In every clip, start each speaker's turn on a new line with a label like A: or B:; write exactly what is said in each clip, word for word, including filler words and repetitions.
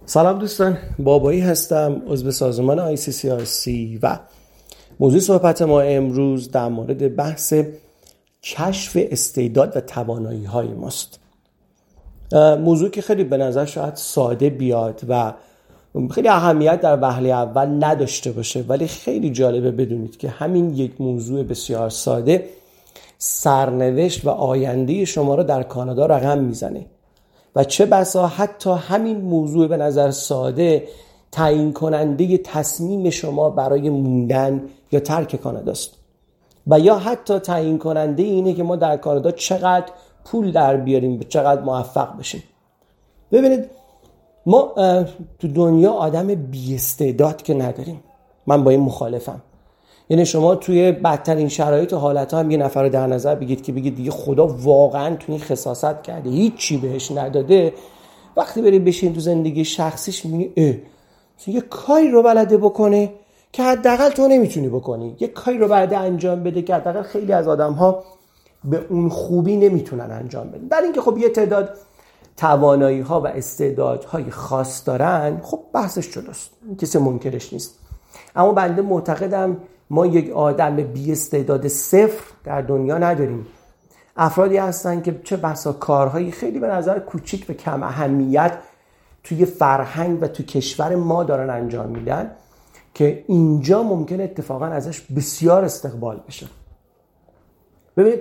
A: سلام دوستان، بابایی هستم، عضو سازمان آی سی سی آر سی و موضوع صحبت ما امروز در مورد بحث کشف استعداد و توانایی های ماست. موضوع که خیلی به نظر شاید ساده بیاد و خیلی اهمیت در وهله اول نداشته باشه، ولی خیلی جالبه بدونید که همین یک موضوع بسیار ساده سرنوشت و آینده شما رو در کانادا رقم میزنه و چه بسا حتی همین موضوع به نظر ساده تعیین کننده تصمیم شما برای موندن یا ترک کاناداست و یا حتی تعیین کننده اینه که ما در کانادا چقدر پول در بیاریم و چقدر موفق بشیم. ببینید، ما تو دنیا آدم بی استعداد که نداریم. من با این مخالفم. یعنی شما توی بدترین شرایط و حالت‌ها هم یه نفر رو در نظر بگید که بگید دیگه خدا واقعاً تو این خصاصت کرده، هیچ چی بهش نداده، وقتی بری بشین تو زندگی شخصیش می‌بینی اه یه کاری رو بلده بکنه که حداقل تو نمیتونی بکنی، یه کاری رو بلده انجام بده که حداقل خیلی از آدم‌ها به اون خوبی نمیتونن انجام بدن. در اینکه خب یه تعداد توانایی‌ها و استعدادهای خاص دارن، خب بحثش جداست، کسی منکرش نیست. اما بنده معتقدم ما یک آدم بی استعداد صفر در دنیا نداریم. افرادی هستن که چه بسا کارهایی خیلی به نظر کوچیک و کم اهمیت توی فرهنگ و توی کشور ما دارن انجام میدن که اینجا ممکنه اتفاقا ازش بسیار استقبال بشه. ببینید،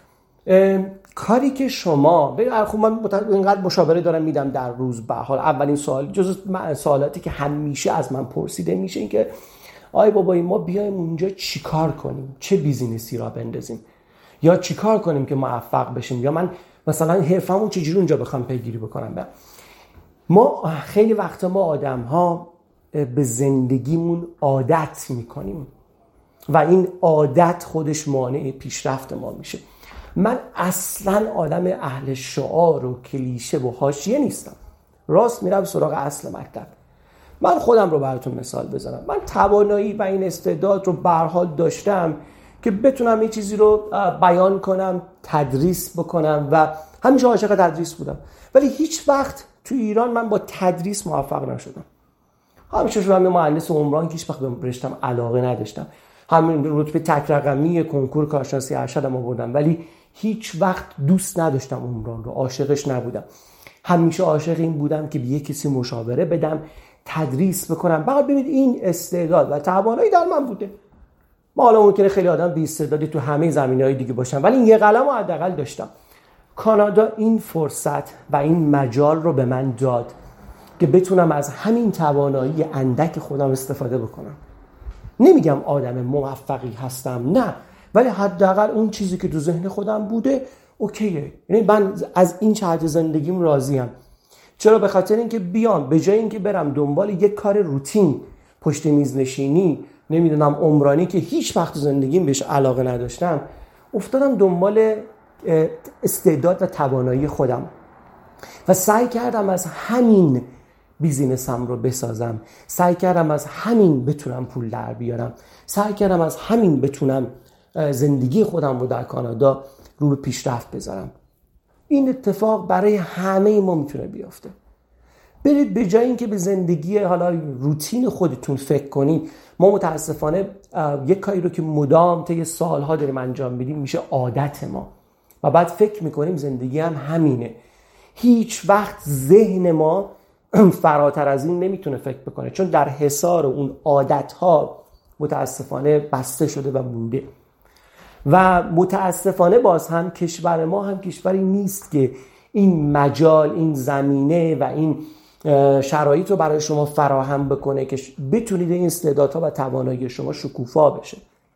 A: کاری که شما ببین، خب من اینقدر مشاوره دارم میدم در روز، به حال اولین سوال جز سوالاتی که همیشه از من پرسیده میشه این که آی بابایی ما بیایم اونجا چیکار کنیم، چه بیزینسی را بندازیم، یا چیکار کنیم که موفق بشیم، یا من مثلا حرفمون چجوری اونجا بخوام پیگیری بکنم. با ما خیلی وقتا ما آدم‌ها به زندگیمون عادت میکنیم و این عادت خودش مانع پیشرفت ما میشه. من اصلا آدم اهل شعار و کلیشه و حاشیه نیستم، راست میرم سراغ اصل مطلب. من خودم رو براتون مثال بزنم. من توانایی و این استعداد رو به هر حال داشتم که بتونم یه چیزی رو بیان کنم، تدریس بکنم و همیشه عاشق تدریس بودم، ولی هیچ وقت تو ایران من با تدریس موفق نشدم. همیشه شدم یه مهندس عمران که هیچ وقت به رشتم علاقه نداشتم. همین رتبه تک رقمی کنکور کارشناسی ارشدم آوردم، ولی هیچ وقت دوست نداشتم عمران رو، عاشقش نبودم. همیشه عاشق این بودم که به یه کسی مشاوره بدم، تدریس بکنم. بعد ببینید این استعداد و توانایی در من بوده. ما حالا ممکنه خیلی آدم بی استعدادی تو همه زمینه‌های دیگه باشن، ولی این یه قلم رو حداقل داشتم. کانادا این فرصت و این مجال رو به من داد که بتونم از همین توانایی اندک خودم استفاده بکنم. نمیگم آدم موفقی هستم، نه، ولی حداقل اون چیزی که تو ذهن خودم بوده اوکیه. یعنی من از این جهت زندگیم راضیم. چرا؟ به خاطر اینکه بیام به جای اینکه برم دنبال یک کار روتین، پشت میز نشینی، نمیدونم عمرانی که هیچ وقت زندگیم بهش علاقه نداشتم، افتادم دنبال استعداد و توانایی خودم و سعی کردم از همین بیزینسم رو بسازم، سعی کردم از همین بتونم پول در بیارم، سعی کردم از همین بتونم زندگی خودم رو در کانادا رو به پیشرفت بذارم. این اتفاق برای همه ما میتونه بیفته. برید به جای اینکه به زندگی حالا روتین خودتون فکر کنید. ما متاسفانه یک کاری رو که مدام طی سالها داریم انجام میدیم میشه عادت ما و بعد فکر میکنیم زندگی هم همینه. هیچ وقت ذهن ما فراتر از این نمیتونه فکر بکنه، چون در حصار اون عادتها متاسفانه بسته شده و مونده. و متاسفانه باز هم کشور ما هم کشوری نیست که این مجال، این زمینه و این شرایط رو برای شما فراهم بکنه که بتونید این استعدادها و توانایی شما شکوفا بشه.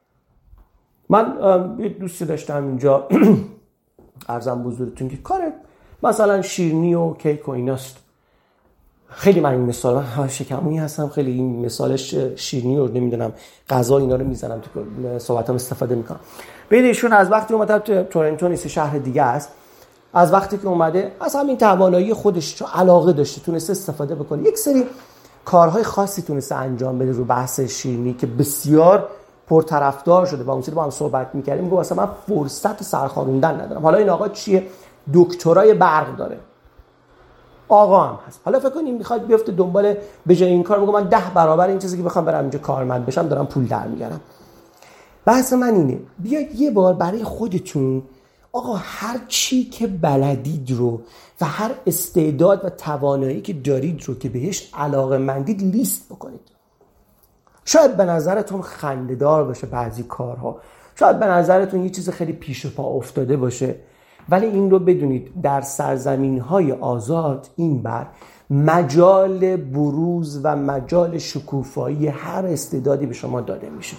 A: من یه دوستی داشتم اینجا عرضم بزرگتون که کار مثلا شیرینی و کیک و ایناست. خیلی من این مثال، من شکمونی هستم، خیلی این مثالش شیرینی رو نمیدونم غذا اینا رو میزنم تو صحبتام استفاده میکنم. ببین ایشون از وقتی اومد تو تورنتو نیست، شهر دیگه است، از وقتی که اومده از همین توانایی خودش چون علاقه داشته تونسته استفاده بکنه، یک سری کارهای خاصی تونسته انجام بده رو بحث شیرینی که بسیار پرطرفدار شده و اون سری با هم صحبت می‌کردیم گفت اصلا من فرصت سرخاروندن ندارم. حالا این آقا چیه؟ دکترای برق داره. آقا هم هست. حالا فکر کنیم میخواد بیفته دنبال به جای این کار میگم من ده برابر این چیزی که بخوام برم اینجا کارمند بشم دارم پول در میارم. بحث من اینه بیاید یه بار برای خودتون آقا هر چی که بلدید رو و هر استعداد و توانایی که دارید رو که بهش علاقه‌مندید لیست بکنید. شاید به نظرتون خنده‌دار باشه بعضی کارها، شاید به نظرتون یه چیز خیلی پیش پا افتاده باشه، ولی این رو بدونید در سرزمین‌های آزاد این بر مجال بروز و مجال شکوفایی هر استعدادی به شما داده میشه.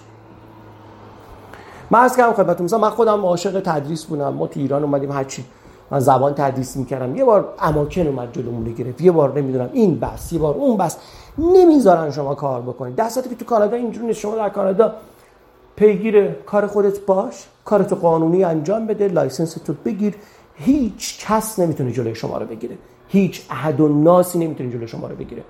A: من از کردم خدمتتون مثلا من خودم عاشق تدریس بودم. ما تو ایران اومدیم هرچی من زبان تدریس میکردم یه بار اماکن اومد جلومون گرفت، یه بار نمیدونم این بس، یه بار اون بس، نمیذارن شما کار بکنید. در صورتی که تو کانادا اینجوری نیست. شما در کانادا پیگیر کار خودت باش، کارتو قانونی انجام بده، لایسنس تو بگیر، هیچ کس نمیتونه جلوی شما رو بگیره، هیچ احد و ناسی نمیتونه جلوی شما رو بگیره.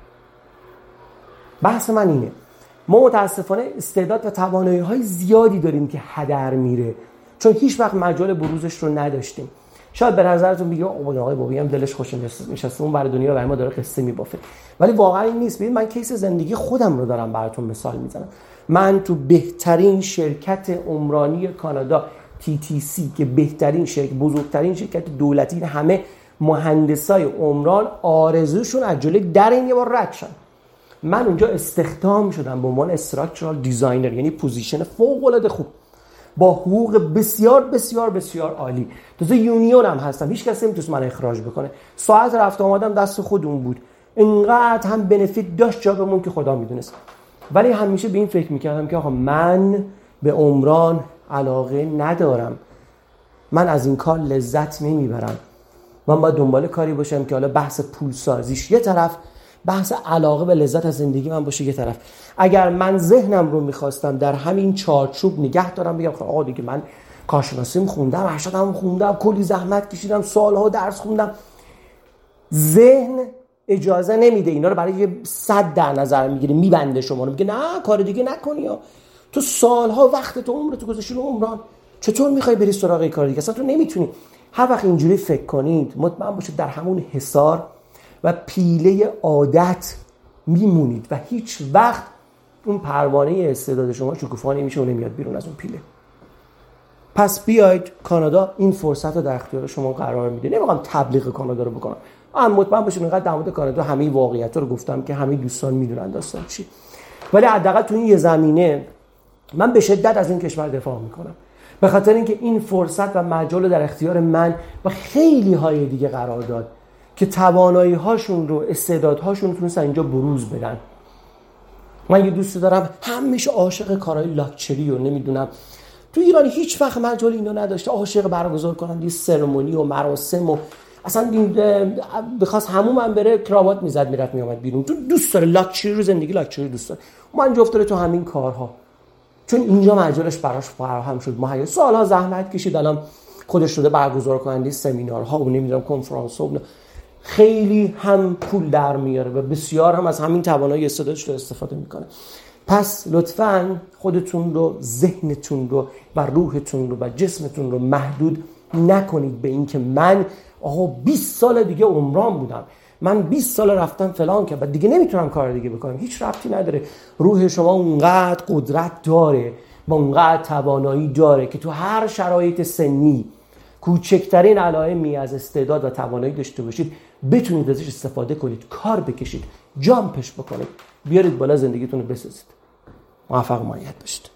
A: بحث من اینه ما متاسفانه استعداد و توانایی‌های زیادی داریم که هدر میره چون هیچ وقت مجال بروزش رو نداشتیم. شاید به نظرتون بگید آقا آقای بابی هم دلش خوش نشسته اون برای دنیا برای ما داره قصه میبافه، ولی واقعا این نیست. ببین من کیس زندگی خودم رو دارم براتون مثال میزنم. من تو بهترین شرکت عمرانی کانادا تی تی سی که بهترین شرکت، بزرگترین شرکت دولتی، همه مهندسای عمران آرزوشون از جلوی در این یه بار رد شدن. من اونجا استخدام شدم به عنوان استراکچرال دیزاینر، یعنی پوزیشن فوق العاده خوب با حقوق بسیار بسیار بسیار عالی. تازه یونیون هم هستم، هیچ کسی نمیتونه من اخراج بکنه. ساعت رفت آمدم دست خودمون بود، اینقدر هم بنفیت داشت جابمون که خدا میدونست. ولی همیشه به این فکر میکردم که آقا من به عمران علاقه ندارم، من از این کار لذت نمیبرم. من باید دنبال کاری باشم که حالا بحث پول سازیش یه طرف، بحث علاقه به لذت از زندگی من باشه یه طرف. اگر من ذهنم رو میخواستم در همین چارچوب نگه دارم بگم خب آقا دیگه من کارشناسیم خوندم، ارشدم خوندم، کلی زحمت کشیدم، سالها درس خوندم، ذهن اجازه نمیده اینا رو برای صد در نظر میگیره، میبنده شما رو، میگه نه کار دیگه نکنی، تو سالها وقت تو عمرت تو گذاشتی رو عمران، چطور میخوای بری سراغ کار دیگه؟ اصلا تو نمیتونی. هر وقت اینجوری فکر کنید مطمئن باشید در همون حصار و پیله عادت میمونید و هیچ وقت اون پروانه استعداد شما شکوفا نمیشه و نمیاد بیرون از اون پیله. پس بیاید کانادا این فرصت رو در اختیار شما قرار میده. نمیخوام تبلیغ کانادا رو بکنم، اما مطمئن باشید اینقدر در مورد کانادا همه واقعیت‌ها رو گفتم که همه دوستان میدونن داستان چی. ولی حداقل تو این یه زمینه من به شدت از این کشور دفاع میکنم، به خاطر اینکه این فرصت و مجال در اختیار من و خیلی های دیگه قرار داد که توانایی هاشون رو، استعدادهاشون رو تونستن اینجا بروز بدن. من یه دوستی دارم همیشه عاشق کارهای لاکچری و نمیدونم، تو ایران هیچ وقت مجال اینو نداشته، عاشق برگزار کنن سرمونی و مراسم و اصلا بخواست همون من بره کراوات میزد میرفت میامد بیرون. تو دوست داره لاکچری رو، زندگی لاکچری دوست داره. من جفت داره تو همین کارها، چون اینجا مجالش براش فراهم شد. ما سالها زحمت کشید، الان خودش شده برگزار کننده سمینارها و نمیدونم کنفرانس ها، خیلی هم پول در میاره و بسیار هم از همین توانایی استعدادش رو استفاده میکنه. پس لطفاً خودتون رو، ذهنتون رو و روحتون رو و جسمتون رو محدود نکنید به این که من آقا بیست سال دیگه عمران بودم، من بیست سال رفتم فلان که بعد دیگه نمیتونم کار دیگه بکنم. هیچ ربطی نداره. روح شما اونقدر قدرت داره و اونقدر توانایی داره که تو هر شرایط سنی کوچکترین علائمی از استعداد و توانایی داشته باشید بتونید ازش استفاده کنید، کار بکشید، جامپش بکنید، بیارید بالا، زندگیتون رو بسازید. موفق و مایت باشید.